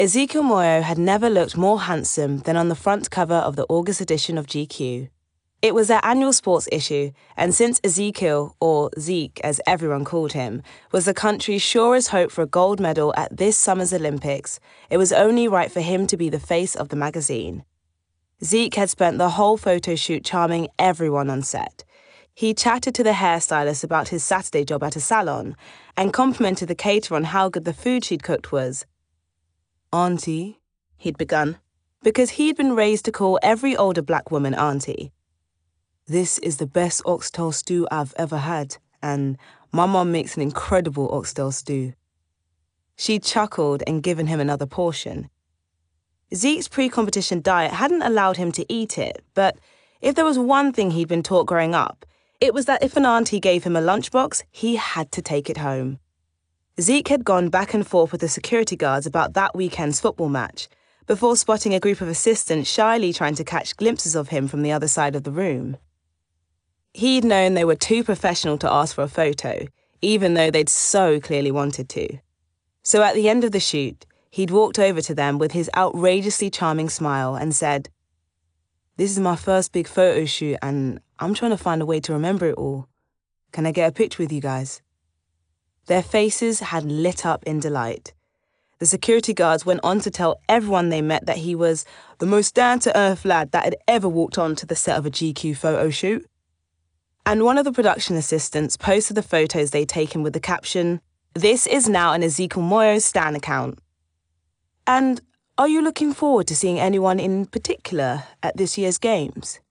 Ezekiel Moyo had never looked more handsome than on the front cover of the August edition of GQ. It was their annual sports issue, and since Ezekiel, or Zeke as everyone called him, was the country's surest hope for a gold medal at this summer's Olympics, it was only right for him to be the face of the magazine. Zeke had spent the whole photo shoot charming everyone on set. He chatted to the hairstylist about his Saturday job at a salon, and complimented the caterer on how good the food she'd cooked was. "Auntie," he'd begun, because he'd been raised to call every older black woman auntie. "This is the best oxtail stew I've ever had, and my mum makes an incredible oxtail stew." She chuckled and given him another portion. Zeke's pre-competition diet hadn't allowed him to eat it, but if there was one thing he'd been taught growing up, it was that if an auntie gave him a lunchbox, he had to take it home. Zeke had gone back and forth with the security guards about that weekend's football match, before spotting a group of assistants shyly trying to catch glimpses of him from the other side of the room. He'd known they were too professional to ask for a photo, even though they'd so clearly wanted to. So at the end of the shoot, he'd walked over to them with his outrageously charming smile and said, "This is my first big photo shoot and I'm trying to find a way to remember it all. Can I get a picture with you guys?" Their faces had lit up in delight. The security guards went on to tell everyone they met that he was the most down-to-earth lad that had ever walked onto the set of a GQ photo shoot. And one of the production assistants posted the photos they'd taken with the caption, "This is now an Ezekiel Moyo Stan account." "And are you looking forward to seeing anyone in particular at this year's games?"